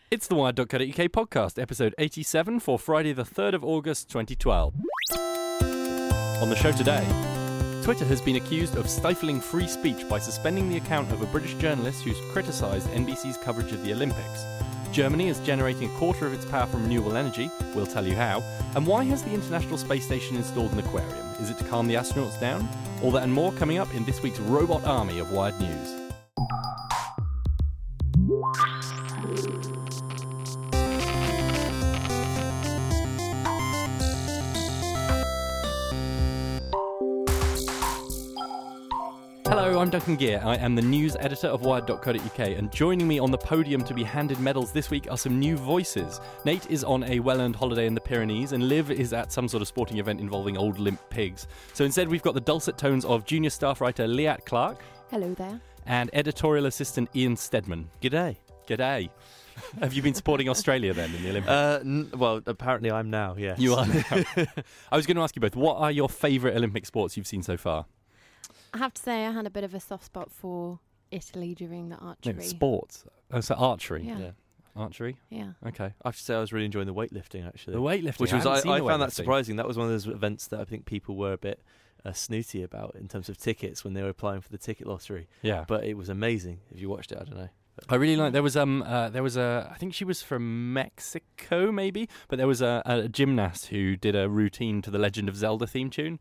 It's the Wired.co.uk podcast, episode 87 for Friday the 3rd of August 2012. On the show today, Twitter has been accused of stifling free speech by suspending the account of a British journalist who's criticised NBC's coverage of the Olympics. Germany is generating a quarter of its power from renewable energy, we'll tell you how. And why has the International Space Station installed an aquarium? Is it to calm the astronauts down? All that and more coming up in this week's Robot Army of Wired News. Hello, I'm Duncan Gear. I am the news editor of Wired.co.uk, and joining me on the podium to be handed medals this week are some new voices. Nate is on a well-earned holiday in the Pyrenees, and Liv is at some sort of sporting event involving old limp pigs. So instead, we've got the dulcet tones of junior staff writer Liat Clark. Hello there. And editorial assistant Ian Stedman. G'day. G'day. Have you been supporting Australia then in the Olympics? Well, apparently I'm now, yes. You are now. I was going to ask you both, what are your favourite Olympic sports you've seen so far? I have to say I had a bit of a soft spot for Italy during the archery. No, sports. Oh, so archery. Yeah. Archery? Yeah. Okay. I have to say I was really enjoying the weightlifting, actually. The weightlifting. Which was, I I found that surprising. That was one of those events that I think people were a bit snooty about in terms of tickets when they were applying for the ticket lottery. Yeah. But it was amazing. If you watched it, I don't know. I really like. There was a. I think she was from Mexico, maybe. But there was a gymnast who did a routine to the Legend of Zelda theme tune.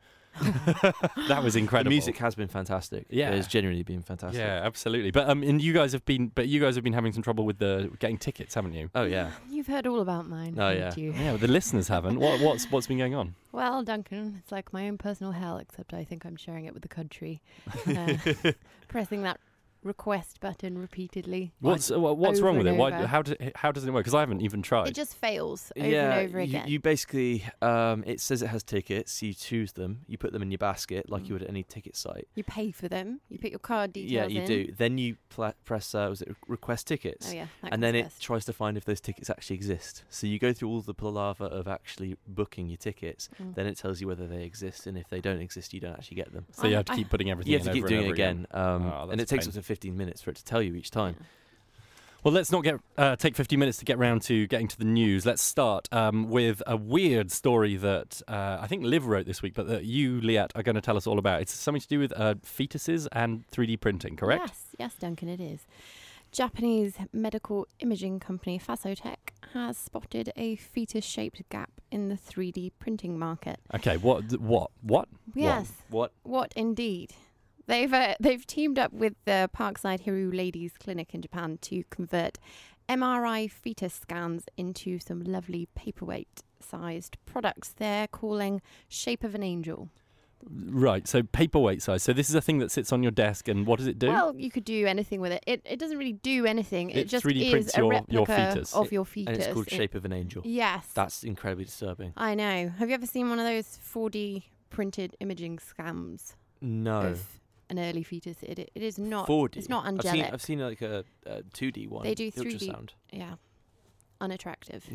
That was incredible. The music has been fantastic. Yeah, it's genuinely been fantastic. Yeah, absolutely. But and you guys have been having some trouble with getting tickets, haven't you? Oh yeah. You've heard all about mine. Oh haven't you? Yeah, but the listeners haven't. What's been going on? Well, Duncan, it's like my own personal hell, except I think I'm sharing it with the country. Pressing that request button repeatedly. What's wrong with it? Why, how does it work? Because I haven't even tried. It just fails over and over again. You basically, it says it has tickets. You choose them. You put them in your basket like you would at any ticket site. You pay for them. You put your card details in. in. Yeah, you do. Then you press, request tickets? Oh yeah. And then it tries to find if those tickets actually exist. So you go through all the palaver of actually booking your tickets. Then it tells you whether they exist, and if they don't exist, you don't actually get them. So you have to keep putting everything in. You have to keep doing it again. And it takes up to 15 minutes for it to tell you each time. Yeah. Well, let's not take 50 minutes to get round to getting to the news. Let's start with a weird story that I think Liv wrote this week, but that you, Liat, are going to tell us all about. It's something to do with fetuses and 3D printing, correct? Yes, Duncan, it is. Japanese medical imaging company Fasotech has spotted a fetus-shaped gap in the 3D printing market. Okay, what? Yes. What indeed? They've teamed up with the Parkside Hiru Ladies Clinic in Japan to convert MRI fetus scans into some lovely paperweight-sized products they're calling Shape of an Angel. Right, so paperweight size. So this is a thing that sits on your desk, and what does it do? Well, you could do anything with it. It doesn't really do anything. It just 3D is prints a your replica fetus. of your fetus. And it's called Shape of an Angel. Yes. That's incredibly disturbing. I know. Have you ever seen one of those 4D printed imaging scams? No. Of an early fetus. It is not 4D. It's not angelic. I've seen like a 2D one. They do the 3D. Ultrasound. Yeah. Unattractive.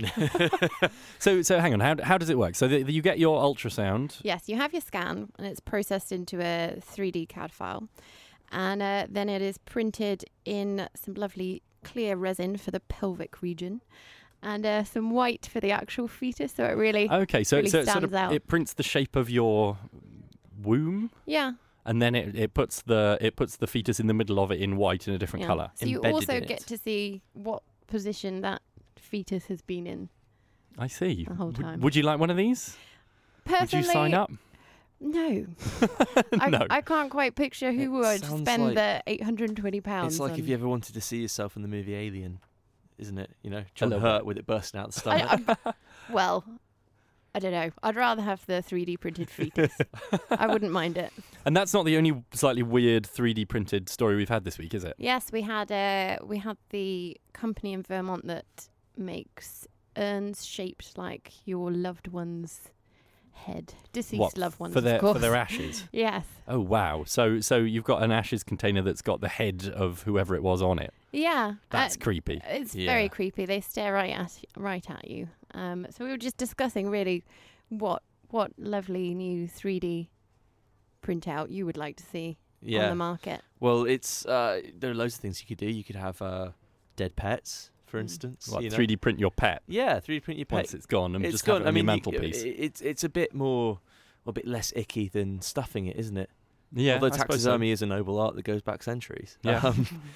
So hang on. How does it work? So you get your ultrasound. Yes, you have your scan and it's processed into a 3D CAD file, and then it is printed in some lovely clear resin for the pelvic region, and some white for the actual fetus. So it really So really it stands out. It prints the shape of your womb. Yeah. And then it puts the fetus in the middle of it in white in a different colour. So you also get to see what position that fetus has been in. I see. The whole time. Would you like one of these? Personally, would you sign up? No. No. I can't quite picture who would spend the £820. It's like if you ever wanted to see yourself in the movie Alien, isn't it? You know, John Hurt with it bursting out the stomach. Well, I don't know. I'd rather have the 3D printed fetus. I wouldn't mind it. And that's not the only slightly weird 3D printed story we've had this week, is it? Yes, we had the company in Vermont that makes urns shaped like your loved one's head, deceased loved ones, for of course. for their ashes. Yes. Oh wow! So you've got an ashes container that's got the head of whoever it was on it. Yeah. That's creepy. It's very creepy. They stare right at you. So we were just discussing really what lovely new 3D printout you would like to see on the market. Well, it's there are loads of things you could do. You could have dead pets for instance. What, you know? 3D print your pet Yeah, 3D print your pet. once it's gone and It's just gone. have it on your mantelpiece. It's a bit less icky than stuffing it, isn't it? Yeah, Although I suppose so. taxidermy is a noble art that goes back centuries. Yeah.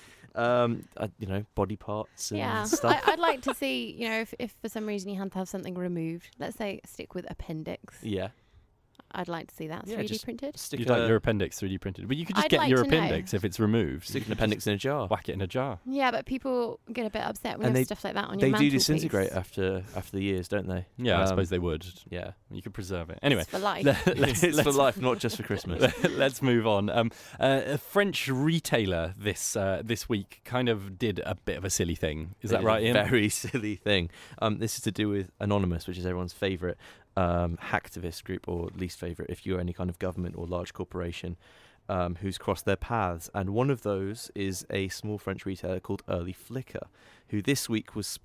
Body parts and Yeah, stuff. I'd like to see, if for some reason you had to have something removed, let's say stick with appendix. Yeah. I'd like to see that Yeah, 3D just printed. Stick You'd like your appendix 3D printed. But you could just I'd get like your to know. appendix if it's removed. stick You an could appendix in a jar. just whack it in a jar. Yeah, but people get a bit upset when And you they- have stuff like that on They your do mantelpiece. disintegrate after the years, don't they? Yeah, I suppose they would. Yeah. You could preserve it. Anyway, It's for life. It's for life, not just for Christmas. Let's move on. A French retailer this week kind of did a bit of a silly thing. Is They that did right, a Ian? Very silly thing. This is to do with Anonymous, which is everyone's favourite hacktivist group, or least favourite if you're any kind of government or large corporation who's crossed their paths. And one of those is a small French retailer called Early Flicker, who this week was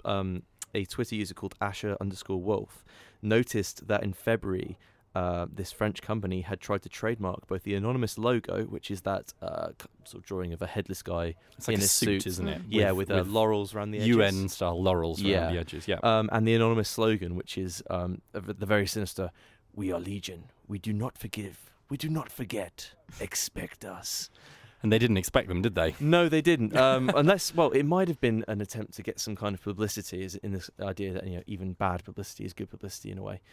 a Twitter user called Asher_Wolf noticed that in February this French company had tried to trademark both the Anonymous logo, which is that sort of drawing of a headless guy It's like in a a suit, suit. isn't it? Yeah, with laurels around the edges. UN-style laurels around the edges, yeah. And the Anonymous slogan, which is the very sinister, "We are Legion. We do not forgive. We do not forget. Expect us." And they didn't expect them, did they? No, they didn't. Unless, well, it might have been an attempt to get some kind of publicity, is in this idea that even bad publicity is good publicity in a way.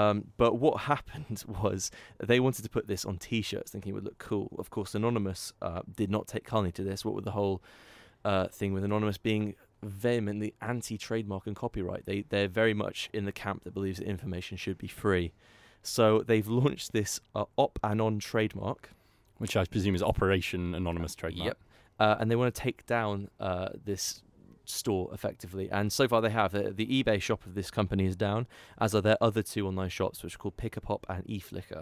But what happened was they wanted to put this on T-shirts, thinking it would look cool. Of course, Anonymous did not take kindly to this. What with the whole thing with Anonymous being vehemently anti-trademark and copyright, they're very much in the camp that believes that information should be free. So they've launched this Op-Anon trademark, Which I presume is Operation Anonymous trademark. Yep. And they want to take down this store effectively. And so far they have. The eBay shop of this company is down, as are their other two online shops, which are called Pick-a-Pop and eFlicker.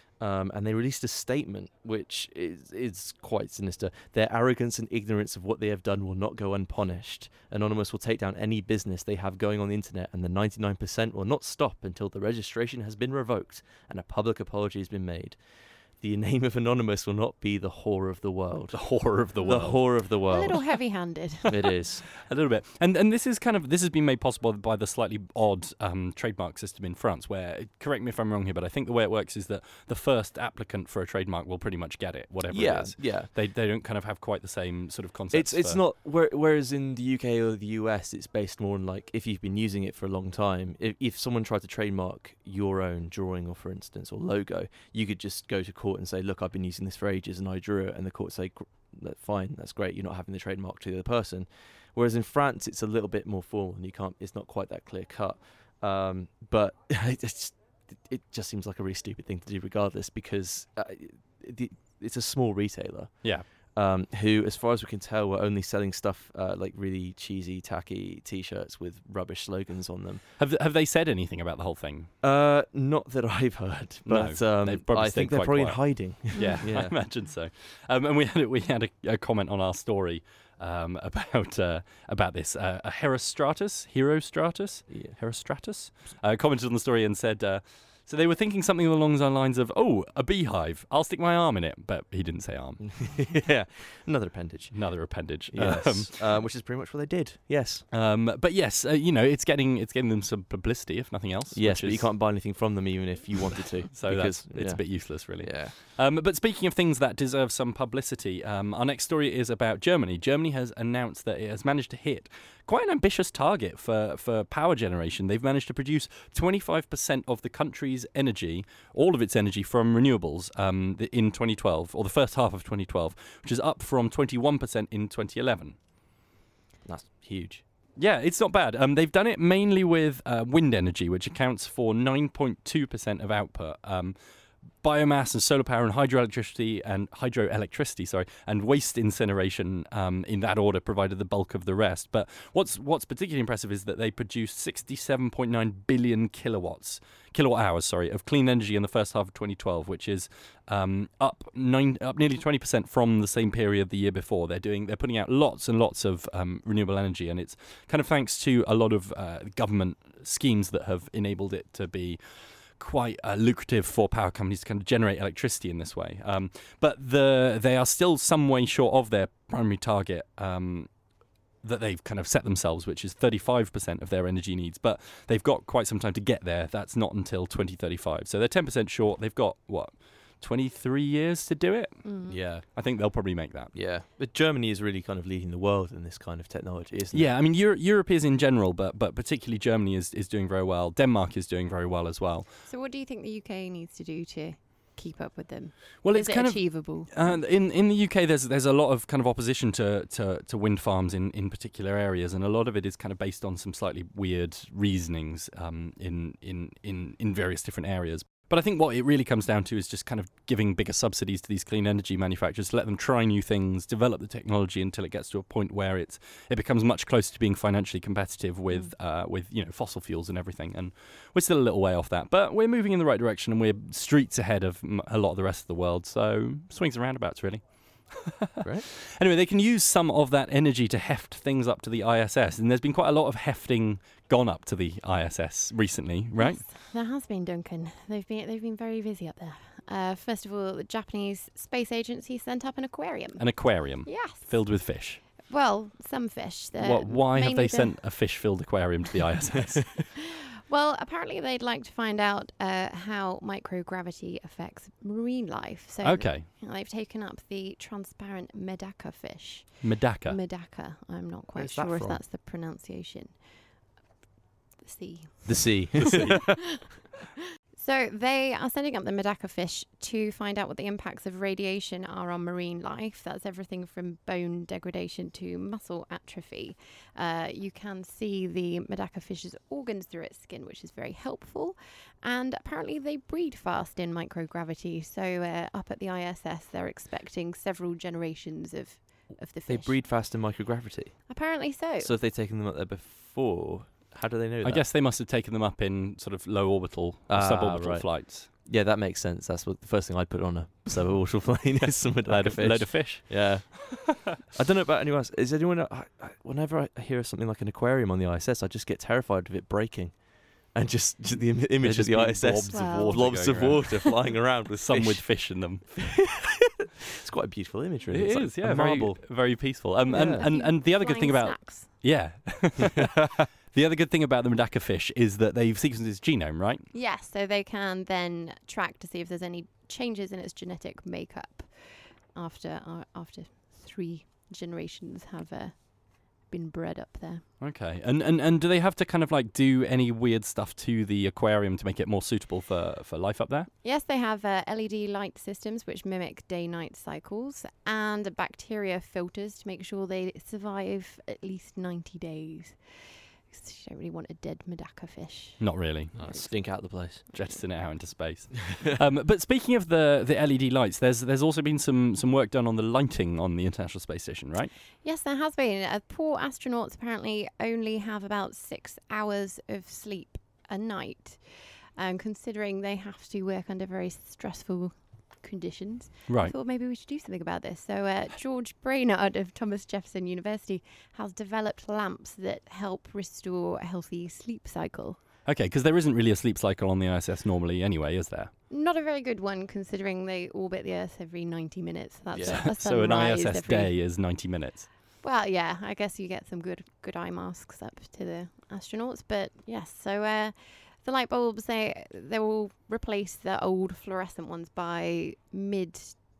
And they released a statement which is quite sinister. Their arrogance and ignorance of what they have done will not go unpunished. Anonymous will take down any business they have going on the internet, and the 99% will not stop until the registration has been revoked and a public apology has been made. The name of Anonymous will not be the whore of the world. The whore of the world. The whore of the A world. little heavy-handed. It is. A little bit. And this has been made possible by the slightly odd trademark system in France, where, correct me if I'm wrong here, but I think the way it works is that the first applicant for a trademark will pretty much get it, whatever it is. Yeah. They don't kind of have quite the same sort of concept. It's not, whereas in the UK or the US, it's based more on, like, if you've been using it for a long time, if someone tried to trademark your own drawing, or for instance, or logo, you could just go to court and say, look, I've been using this for ages and I drew it, and the court say, fine, that's great, you're not having the trademark to the other person. Whereas in France, it's a little bit more formal, and it's not quite that clear cut. But it just seems like a really stupid thing to do regardless, because it's a small retailer. Yeah. Who, as far as we can tell, were only selling stuff like really cheesy, tacky T-shirts with rubbish slogans on them. Have they said anything about the whole thing? Not that I've heard, but they've probably I stayed think they're quite probably in quiet. hiding. Yeah, I imagine so. And we had a comment on our story about this. Herostratus, commented on the story and said. So they were thinking something along the lines of, a beehive, I'll stick my arm in it. But he didn't say arm. Yeah, another appendage. Yes. Which is pretty much what they did. Yes. But yes, it's getting them some publicity, if nothing else. Yes, but you can't buy anything from them even if you wanted to. So it's a bit useless, really. Yeah. But speaking of things that deserve some publicity, our next story is about Germany. Germany has announced that it has managed to hit quite an ambitious target for power generation. They've managed to produce 25% of the country's energy, all of its energy, from renewables in 2012, or the first half of 2012, which is up from 21% in 2011. That's huge. Yeah, it's not bad. They've done it mainly with wind energy, which accounts for 9.2% of output. Biomass and solar power and hydroelectricity and waste incineration in that order provided the bulk of the rest. But what's particularly impressive is that they produced 67.9 billion kilowatt hours of clean energy in the first half of 2012, which is up nearly 20% from the same period the year before. They're putting out lots and lots of renewable energy, and it's kind of thanks to a lot of government schemes that have enabled it to be quite lucrative for power companies to kind of generate electricity in this way. But they are still some way short of their primary target that they've kind of set themselves, which is 35% of their energy needs. But they've got quite some time to get there. That's not until 2035. So they're 10% short. They've got, 23 years to do it? Yeah. I think they'll probably make that. Yeah. But Germany is really kind of leading the world in this kind of technology, isn't it? Yeah, I mean, Europe is in general, but particularly Germany is doing very well. Denmark is doing very well as well. So what do you think the UK needs to do to keep up with them? Well, Is it's it kind achievable? of in the UK. There's a lot of kind of opposition to wind farms in particular areas, and a lot of it is kind of based on some slightly weird reasonings in various different areas. But I think what it really comes down to is just kind of giving bigger subsidies to these clean energy manufacturers to let them try new things, develop the technology until it gets to a point where it becomes much closer to being financially competitive with fossil fuels and everything. And we're still a little way off that, but we're moving in the right direction, and we're streets ahead of a lot of the rest of the world. So swings and roundabouts, really. Right. Anyway, they can use some of that energy to heft things up to the ISS, and there's been quite a lot of hefting gone up to the ISS recently, right? Yes, there has been, Duncan. They've been very busy up there. First of all, the Japanese Space Agency sent up an aquarium. An aquarium Yes. filled with fish. Well, some fish. Why have mainly they sent a fish-filled aquarium to the ISS? Well, apparently they'd like to find out how microgravity affects marine life. So Okay. they've taken up the transparent Medaka fish. Medaka. Medaka. I'm not quite Where's that sure if from? that's the pronunciation. The sea. The sea. So they are sending up the Medaka fish to find out what the impacts of radiation are on marine life. That's everything from bone degradation to muscle atrophy. You can see the Medaka fish's organs through its skin, which is very helpful. And apparently they breed fast in microgravity. So up at the ISS, they're expecting several generations of the fish. They breed fast in microgravity. Apparently so. So if they've taken them up there before, how do they know that? I guess they must have taken them up in sort of low orbital, suborbital right. flights. Yeah, that makes sense. That's what the first thing I'd put on a suborbital plane is some load of fish. Load of fish. Yeah. I don't know about anyone else. Is anyone... whenever I hear something like an aquarium on the ISS, I just get terrified of it breaking. And just the image of the ISS. Blobs of water flying around with some fish. with fish in them. It's quite a beautiful image, really. It It's is, like yeah, a very, marble. very peaceful. Yeah. And the other good thing Flying about snacks. yeah, the other good thing about the Medaka fish is that they've sequenced its genome, right? Yes, so they can then track to see if there's any changes in its genetic makeup after 3 generations have been bred up there. Okay, and do they have to kind of like do any weird stuff to the aquarium to make it more suitable for life up there? Yes, they have LED light systems which mimic day-night cycles and bacteria filters to make sure they survive at least 90 days. 'Cause you don't really want a dead Medaka fish. Not really. Stink out the place. Jettison it out into space. But speaking of the LED lights, there's also been some work done on the lighting on the International Space Station, right? Yes, there has been. Poor astronauts apparently only have about 6 hours of sleep a night, considering they have to work under very stressful conditions. I Right. thought maybe we should do something about this. So George Brainerd of Thomas Jefferson University has developed lamps that help restore a healthy sleep cycle. Okay, because there isn't really a sleep cycle on the ISS normally anyway, is there? Not a very good one, considering they orbit the Earth every 90 minutes. That's Yeah. a So an sunrise ISS every... day is 90 minutes. Well, yeah, I guess you get some good eye masks up to the astronauts. But yes, so the light bulbs, they will replace the old fluorescent ones by mid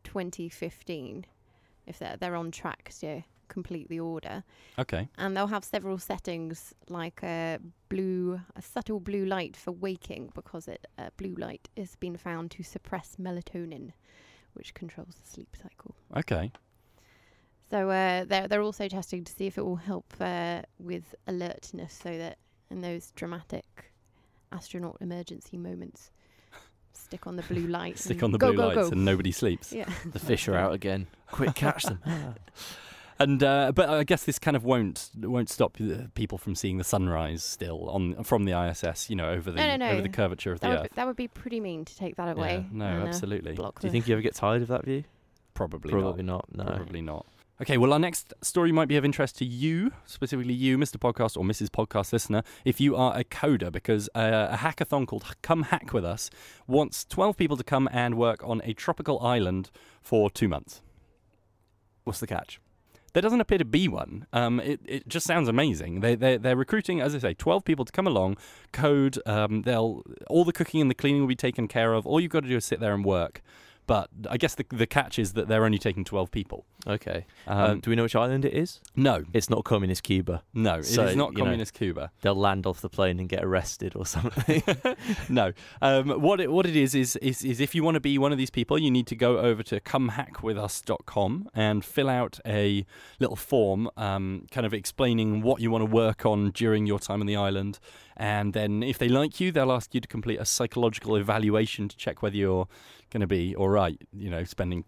2015, if they're on track to complete the order. Okay. And they'll have several settings, like a subtle blue light for waking, because blue light has been found to suppress melatonin, which controls the sleep cycle. Okay. So they're also testing to see if it will help with alertness, so that in those dramatic astronaut emergency moments, stick on the blue light. Stick and on the go, blue go, lights go. and nobody sleeps. Yeah. The fish are out again. Quick, catch them. And but I guess this kind of won't stop people from seeing the sunrise still from the ISS, over the No. over the curvature of the Earth. That would be pretty mean to take that away. Yeah, no, and, absolutely. block Do you the- think you ever get tired of that view? Probably not. No. Probably not. Okay, well, our next story might be of interest to you, specifically you, Mr. Podcast or Mrs. Podcast listener, if you are a coder, because a hackathon called Come Hack With Us wants 12 people to come and work on a tropical island for 2 months. What's the catch? There doesn't appear to be one. It just sounds amazing. They're recruiting, as I say, 12 people to come along, code. All the cooking and the cleaning will be taken care of. All you've got to do is sit there and work. But I guess the catch is that they're only taking 12 people. Okay. Do we know which island it is? No. It's not communist Cuba. No, it So, is not you know, communist Cuba. They'll land off the plane and get arrested or something. No. What it is if you want to be one of these people, you need to go over to comehackwithus.com and fill out a little form kind of explaining what you want to work on during your time on the island. And then if they like you, they'll ask you to complete a psychological evaluation to check whether you're going to be all right, spending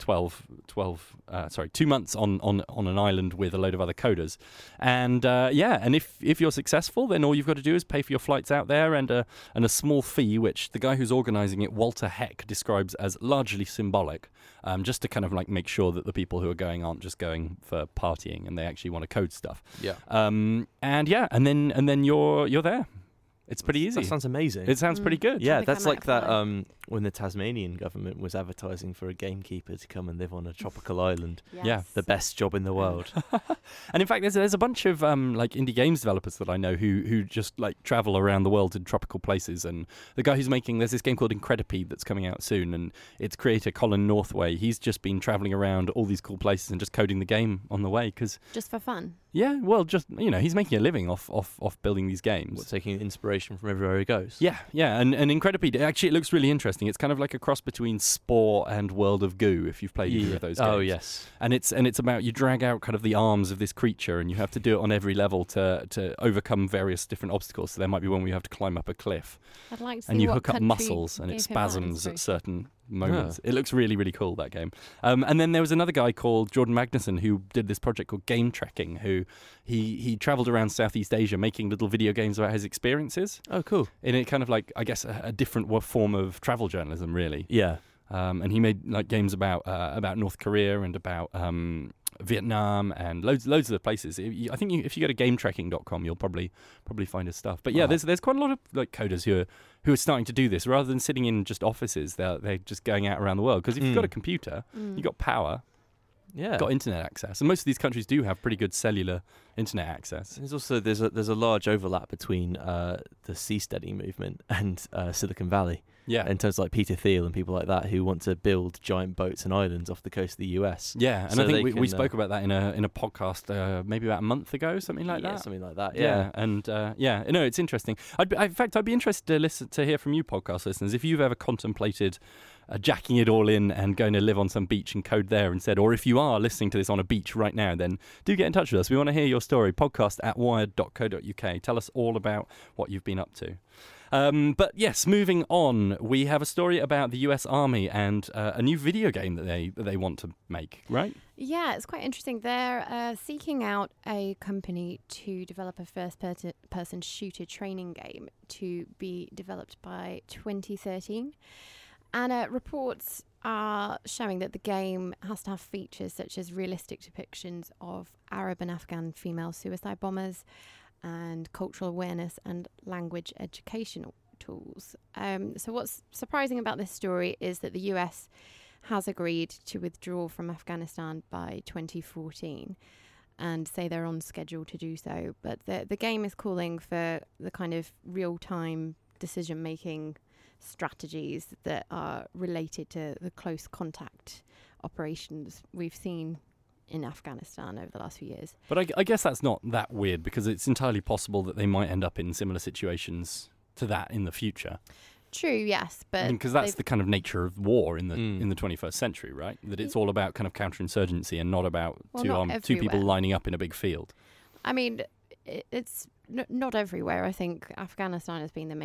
2 months on an island with a load of other coders. And and if you're successful, then all you've got to do is pay for your flights out there and a small fee, which the guy who's organising it, Walter Heck, describes as largely symbolic, just to kind of like make sure that the people who are going aren't just going for partying and they actually want to code stuff. Yeah. And then you're there. It's pretty easy. That sounds amazing. It sounds pretty good. Yeah, I think I that's might like that apply. when the Tasmanian government was advertising for a gamekeeper to come and live on a tropical island. Yes. Yeah. The best job in the world. And in fact, there's a bunch of like indie games developers that I know who just like travel around the world in tropical places. And the guy who's there's this game called Incredipede that's coming out soon, and its creator Colin Northway, he's just been traveling around all these cool places and just coding the game on the way because Just for fun. yeah, well, just he's making a living off building these games. What, taking inspiration from everywhere he goes. Yeah, and Incredipede, actually, it looks really interesting. It's kind of like a cross between Spore and World of Goo, if you've played either of those games. Oh, yes. And it's about you drag out kind of the arms of this creature, and you have to do it on every level to overcome various different obstacles. So there might be one where you have to climb up a cliff, I'd like to see and you what hook up country muscles, and it gave him that spasms at inspiration. certain moments. It looks really, really cool, that game. And then there was another guy called Jordan Magnuson who did this project called Game Trekking, who he travelled around Southeast Asia making little video games about his experiences. Oh, cool. In a kind of like, I guess, a different form of travel journalism, really. Yeah. And he made like games about North Korea and about Vietnam and loads of the places. I think if you go to gametrekking.com, you'll probably find his stuff. But yeah, there's quite a lot of like coders who are starting to do this rather than sitting in just offices. They're just going out around the world because if you've got a computer, you've got power. Yeah. Got internet access, and most of these countries do have pretty good cellular internet access. There's also there's a large overlap between the Seasteading movement and Silicon Valley. Yeah, In terms of like Peter Thiel and people like that who want to build giant boats and islands off the coast of the US. yeah, and So I think they we can, spoke about that in a podcast maybe about a month ago, something like Yeah, that. something like that. Yeah, and it's interesting. In fact, I'd be interested to hear from you, podcast listeners, if you've ever contemplated jacking it all in and going to live on some beach and code there instead, or if you are listening to this on a beach right now, then do get in touch with us. We want to hear your story. podcast@wired.co.uk. Tell us all about what you've been up to. But yes, moving on, we have a story about the US Army and a new video game that they want to make, right? Yeah, it's quite interesting. They're seeking out a company to develop a first-person shooter training game to be developed by 2013. And reports are showing that the game has to have features such as realistic depictions of Arab and Afghan female suicide bombers and cultural awareness and language educational tools. So what's surprising about this story is that the US has agreed to withdraw from Afghanistan by 2014 and say they're on schedule to do so. But the game is calling for the kind of real-time decision-making strategies that are related to the close contact operations we've seen in Afghanistan over the last few years. But I guess that's not that weird because it's entirely possible that they might end up in similar situations to that in the future. True, yes, but Because that's the kind of nature of war in the 21st century, right? That it's all about kind of counterinsurgency and not about two people everywhere. lining up in a big field. I mean, it's not everywhere. I think Afghanistan has been the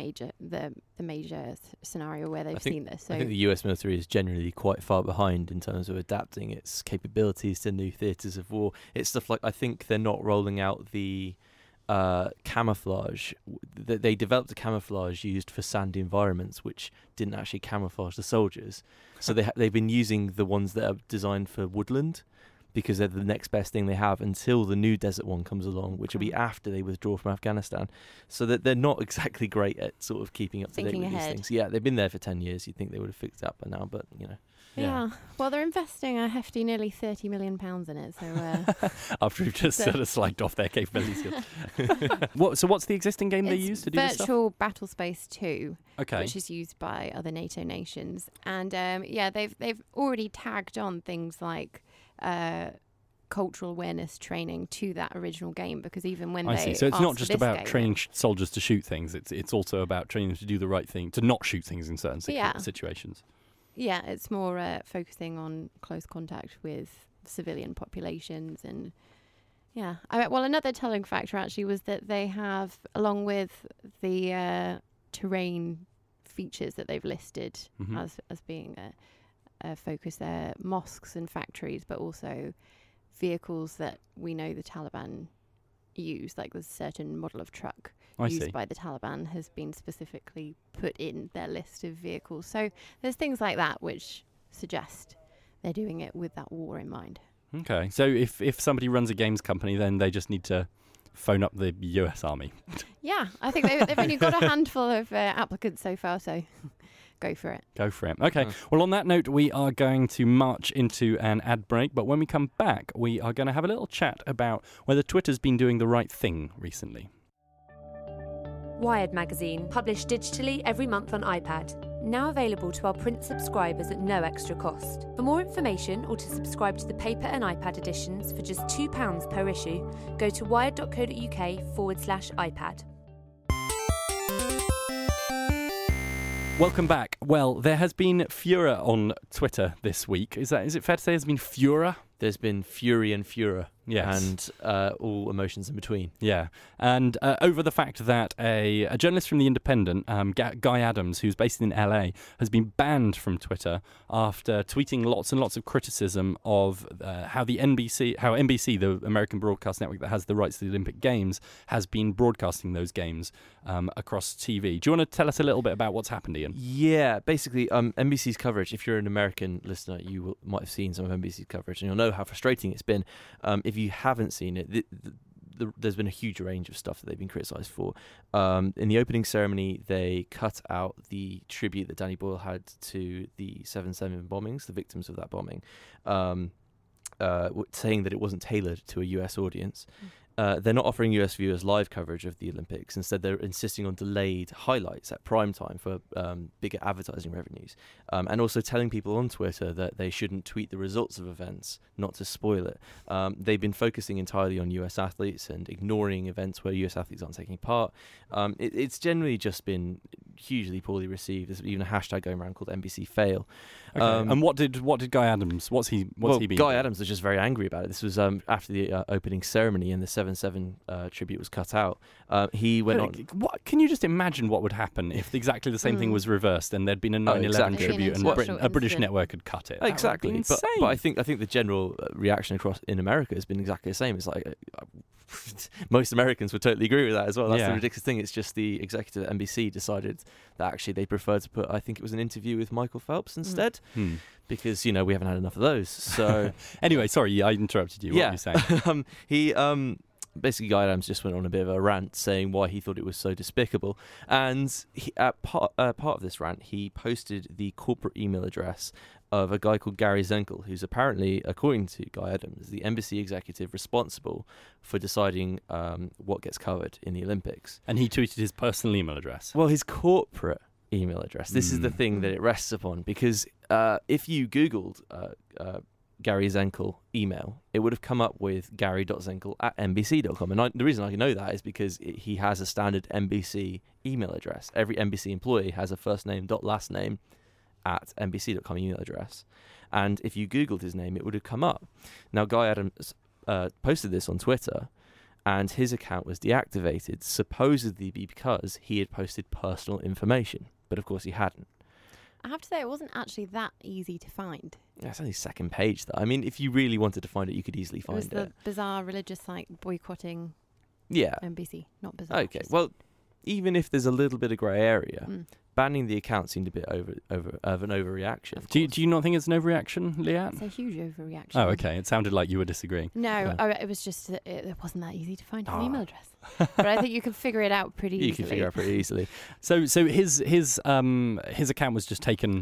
major scenario where they've seen this. So I think the US military is generally quite far behind in terms of adapting its capabilities to new theatres of war. It's stuff like, I think they're not rolling out the camouflage. They developed a camouflage used for sandy environments, which didn't actually camouflage the soldiers. So they've been using the ones that are designed for woodland, because they're the next best thing they have until the new desert one comes along, which will be after they withdraw from Afghanistan. So that they're not exactly great at sort of keeping up to date with these things. Yeah, they've been there for 10 years. You'd think they would have fixed that by now, but Yeah. Well, they're investing a hefty nearly £30 million in it. So After we've just sort of slagged off their capabilities. So what's the existing game they use to do this stuff? Virtual Battle Space 2, Okay. which is used by other NATO nations. And they've already tagged on things like cultural awareness training to that original game, because even when I they see. So it's asked not for just this about game, training soldiers to shoot things. It's also about training them to do the right thing, to not shoot things in certain situations. Yeah, it's more focusing on close contact with civilian populations. And another telling factor actually was that they have, along with the terrain features that they've listed as being a focus there, mosques and factories, but also vehicles that we know the Taliban use, like there's a certain model of truck used by the Taliban has been specifically put in their list of vehicles. So there's things like that which suggest they're doing it with that war in mind. Okay, so if somebody runs a games company, then they just need to phone up the US Army. Yeah, I think they've only got a handful of applicants so far, so go for it. Go for it. Okay, well, on that note, we are going to march into an ad break, but when we come back, we are going to have a little chat about whether Twitter's been doing the right thing recently. Wired magazine, published digitally every month on iPad. Now available to our print subscribers at no extra cost. For more information or to subscribe to the paper and iPad editions for just £2 per issue, go to wired.co.uk/iPad. Welcome back. Well, there has been furor on Twitter this week. Is it fair to say there's been furor? There's been fury and furor. Yes. And all emotions in between. Yeah. And over the fact that a journalist from The Independent, Guy Adams, who's based in LA, has been banned from Twitter after tweeting lots and lots of criticism of how NBC, the American broadcast network that has the rights to the Olympic Games, has been broadcasting those games across TV. Do you want to tell us a little bit about what's happened, Ian? Yeah, basically, NBC's coverage, if you're an American listener, you might have seen some of NBC's coverage, and you'll know how frustrating it's been. If you haven't seen it, there's been a huge range of stuff that they've been criticised for. In the opening ceremony, they cut out the tribute that Danny Boyle had to the 7/7 bombings, the victims of that bombing, saying that it wasn't tailored to a US audience. They're not offering US viewers live coverage of the Olympics. Instead, they're insisting on delayed highlights at prime time for bigger advertising revenues. And also telling people on Twitter that they shouldn't tweet the results of events, not to spoil it. They've been focusing entirely on US athletes and ignoring events where US athletes aren't taking part. It's generally just been hugely poorly received. There's even a hashtag going around called NBC Fail. Okay. And what did Guy Adams? What's he been? Guy Adams was just very angry about it. This was after the opening ceremony, and the 7/7 tribute was cut out. He went on. What can you just imagine what would happen if exactly the same thing was reversed and there'd been a 9/11 tribute and a British network had cut it? Exactly. But I think the general reaction across in America has been exactly the same. It's like most Americans would totally agree with that as well. That's the ridiculous thing. It's just the executive at NBC decided that actually they preferred to put, I think it was an interview with Michael Phelps instead, because we haven't had enough of those. So anyway, sorry, I interrupted you. What were you saying? Basically, Guy Adams just went on a bit of a rant saying why he thought it was so despicable. And part of this rant, he posted the corporate email address of a guy called Gary Zenkel, who's apparently, according to Guy Adams, the embassy executive responsible for deciding what gets covered in the Olympics. And he tweeted his personal email address. Well, his corporate email address. This is the thing that it rests upon, because if you Googled Gary Zenkel email, it would have come up with gary.zenkel@nbc.com. And the reason I know that is because he has a standard NBC email address. Every NBC employee has a first name dot last name at nbc.com email address. And if you Googled his name, it would have come up. Now, Guy Adams posted this on Twitter, and his account was deactivated, supposedly because he had posted personal information. But of course he hadn't. I have to say, it wasn't actually that easy to find. That's only second page, though. I mean, if you really wanted to find it, you could easily find it. It was the bizarre religious site boycotting NBC, not bizarre. Okay, well, even if there's a little bit of grey area, banning the account seemed a bit of an overreaction. Do you not think it's an overreaction, Leanne? It's a huge overreaction. Oh, okay. It sounded like you were disagreeing. No, it was just that it wasn't that easy to find an email address. But I think you can figure it out pretty easily. You can figure it out pretty easily. So his account was just taken.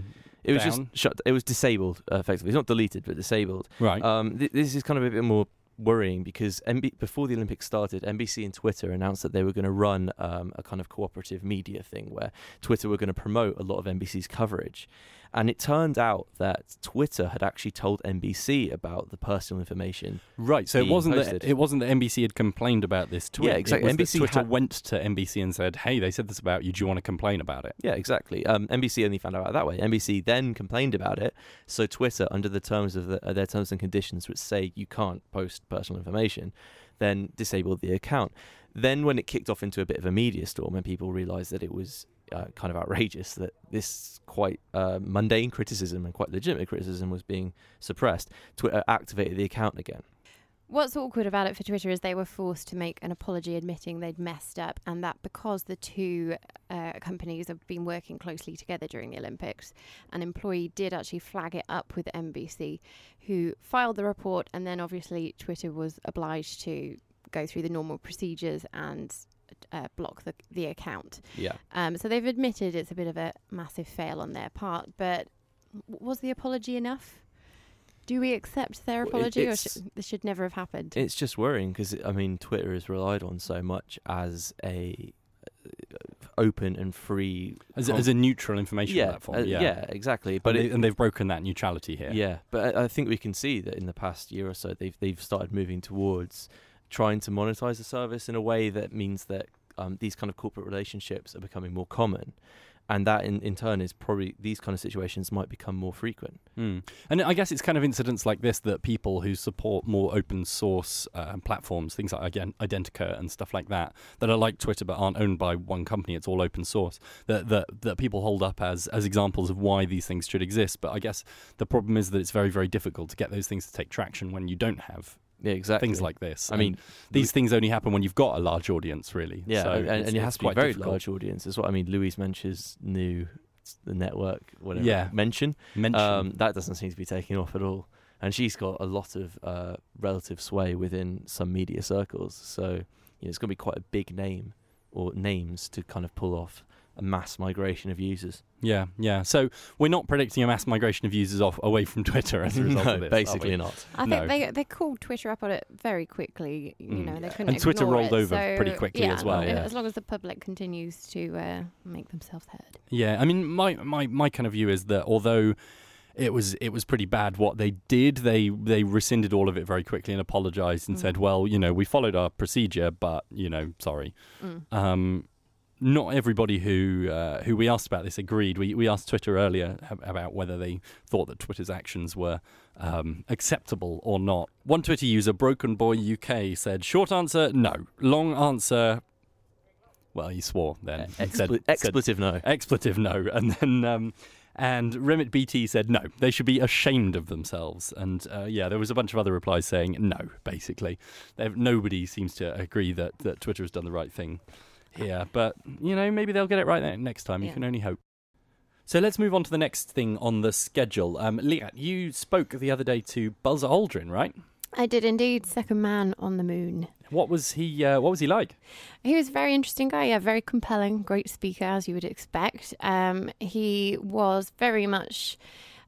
It was down? just shut. It was disabled effectively. It's not deleted, but disabled. Right. This is kind of a bit more worrying because before the Olympics started, NBC and Twitter announced that they were going to run a kind of cooperative media thing where Twitter were going to promote a lot of NBC's coverage. And it turned out that Twitter had actually told NBC about the personal information. Right, so it being wasn't posted. that NBC had complained about this tweet. Yeah, exactly. It was that NBC Twitter had- went to NBC and said, "Hey, they said this about you. Do you want to complain about it?" Yeah, exactly. NBC only found out that way. NBC then complained about it. So Twitter, under the terms of their terms and conditions, which say you can't post personal information, then disabled the account. Then when it kicked off into a bit of a media storm and people realised that it was kind of outrageous that this quite mundane criticism and quite legitimate criticism was being suppressed, Twitter activated the account again. What's awkward about it for Twitter is they were forced to make an apology admitting they'd messed up, and that because the two companies have been working closely together during the Olympics, an employee did actually flag it up with NBC, who filed the report, and then obviously Twitter was obliged to go through the normal procedures and block the account. Yeah. So they've admitted it's a bit of a massive fail on their part, but was the apology enough? Do we accept their Well, apology, or it's- this should never have happened? It's just worrying because, I mean, Twitter is relied on so much as a open and free... As a neutral information platform. Yeah, exactly. But and they've broken that neutrality here. Yeah, but I think we can see that in the past year or so, they've started moving towards trying to monetize the service in a way that means that these kind of corporate relationships are becoming more common. And that in turn is probably these kind of situations might become more frequent. And I guess it's kind of incidents like this that people who support more open source platforms, things like, again, Identica and stuff like that are like Twitter but aren't owned by one company, it's all open source, that people hold up as examples of why these things should exist. But I guess the problem is that it's very, very difficult to get those things to take traction when you don't have Yeah, exactly. things like this. I mean, these things only happen when you've got a large audience, really. Yeah, So and it has to be a quite very difficult. large audience as well. I mean, Louise Mensch's new the network, whatever. Yeah. Mention. Mention. That doesn't seem to be taking off at all. And she's got a lot of relative sway within some media circles. So it's going to be quite a big name or names to kind of pull off a mass migration of users. Yeah. So we're not predicting a mass migration of users away from Twitter as a result of this. Basically are we? not. I No. think they called Twitter up on it very quickly. You know, they couldn't And Twitter ignore rolled it, over so, pretty quickly as well, and yeah. as long as the public continues to make themselves heard. Yeah, I mean, my kind of view is that although it was pretty bad what they did, they rescinded all of it very quickly and apologized and said, well, we followed our procedure, but sorry. Not everybody who we asked about this agreed. We asked Twitter earlier about whether they thought that Twitter's actions were acceptable or not. One Twitter user, Broken Boy UK, said, short answer, no. Long answer, well, he swore then. Expletive no. Expletive no. And then... And Remit BT said no, they should be ashamed of themselves. And there was a bunch of other replies saying no, basically. Nobody seems to agree that Twitter has done the right thing here. But, maybe they'll get it right next time. You can only hope. So let's move on to the next thing on the schedule. Liat, you spoke the other day to Buzz Aldrin, right? I did indeed. Second man on the moon. What was he like? He was a very interesting guy, very compelling, great speaker, as you would expect. He was very much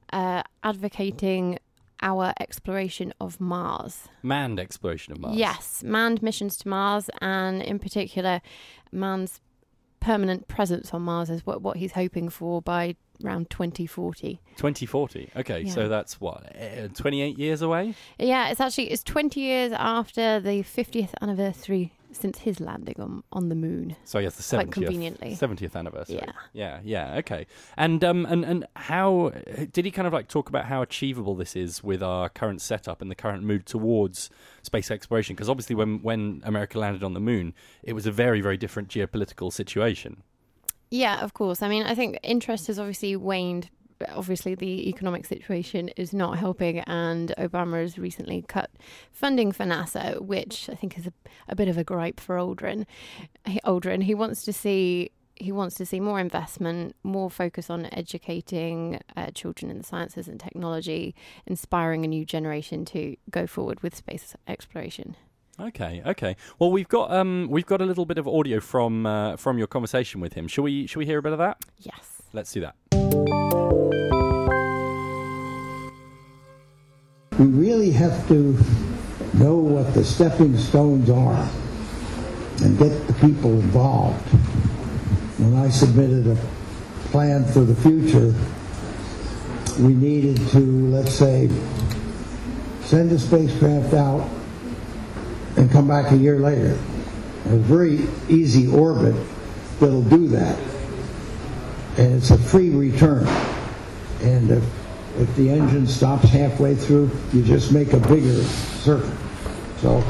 advocating our exploration of Mars. Manned exploration of Mars. Yes, manned missions to Mars, and in particular, man's permanent presence on Mars is what he's hoping for by around 2040. 2040. Okay, Yeah. so that's 28 years away? Yeah, it's 20 years after the 50th anniversary since his landing on the moon. So yes, the 70th. Quite conveniently. 70th anniversary. Yeah. Yeah, okay. And how did he kind of talk about how achievable this is with our current setup and the current move towards space exploration? Because obviously when America landed on the moon, it was a very, very different geopolitical situation. Yeah, of course. I mean, I think interest has obviously waned. Obviously, the economic situation is not helping, and Obama has recently cut funding for NASA, which I think is a bit of a gripe for Aldrin. He wants to see more investment, more focus on educating children in the sciences and technology, inspiring a new generation to go forward with space exploration. Okay. Well, we've got a little bit of audio from your conversation with him. Shall we hear a bit of that? Yes. Let's do that. we really have to know what the stepping stones are and get the people involved. When I submitted a plan for the future, we needed to, let's say, send a spacecraft out and come back a year later. A very easy orbit that'll do that. And it's a free return. And if the engine stops halfway through, you just make a bigger circuit. So,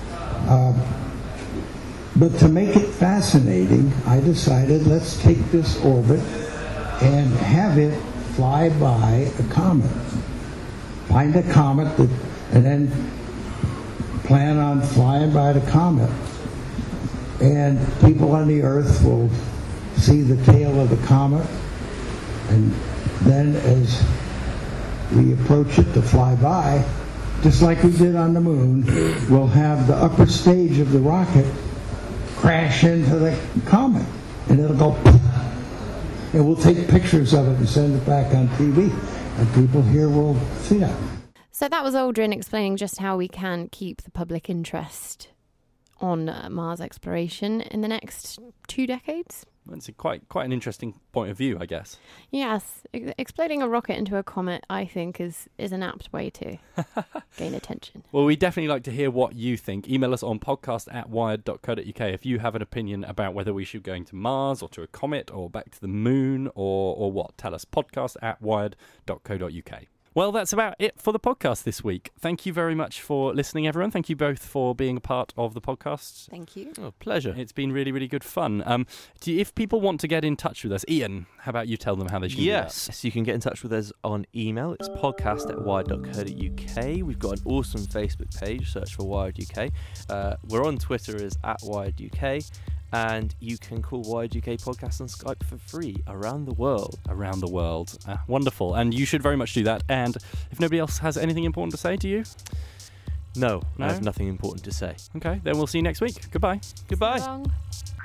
but to make it fascinating, I decided let's take this orbit and have it fly by a comet. Find a comet and then plan on flying by the comet. And people on the Earth will see the tail of the comet, and then as we approach it to fly by, just like we did on the moon, we'll have the upper stage of the rocket crash into the comet, and it'll go poof, and we'll take pictures of it and send it back on TV, and people here will see that. So that was Aldrin explaining just how we can keep the public interest on Mars exploration in the next 2 decades. It's quite an interesting point of view, I guess. Yes, exploding a rocket into a comet, I think, is an apt way to gain attention. Well, we'd definitely like to hear what you think. Email us on podcast@wired.co.uk if you have an opinion about whether we should be going to Mars or to a comet or back to the moon or what. Tell us, podcast@wired.co.uk. Well, that's about it for the podcast this week. Thank you very much for listening, everyone. Thank you both for being a part of the podcast. Thank you. Oh, pleasure. It's been really, really good fun. If people want to get in touch with us, Ian, how about you tell them how they should do that? Yes, you can get in touch with us on email. It's podcast@wired.co.uk. We've got an awesome Facebook page. Search for Wired UK. We're on Twitter as @WiredUK. And you can call Wired UK Podcast on Skype for free around the world. Around the world. Wonderful. And you should very much do that. And if nobody else has anything important to say to you? No, I have nothing important to say. Okay, then we'll see you next week. Goodbye. Goodbye. So long.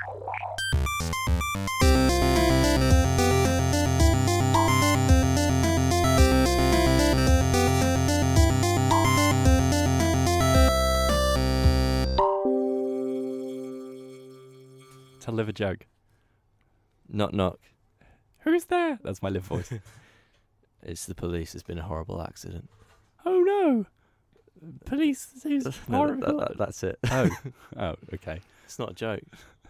Tell Liv a joke. Knock, knock. Who's there? That's my Liv voice. It's the police. It's been a horrible accident. Oh no! Police. Who's No, horrible? that's it. Oh, okay. It's not a joke.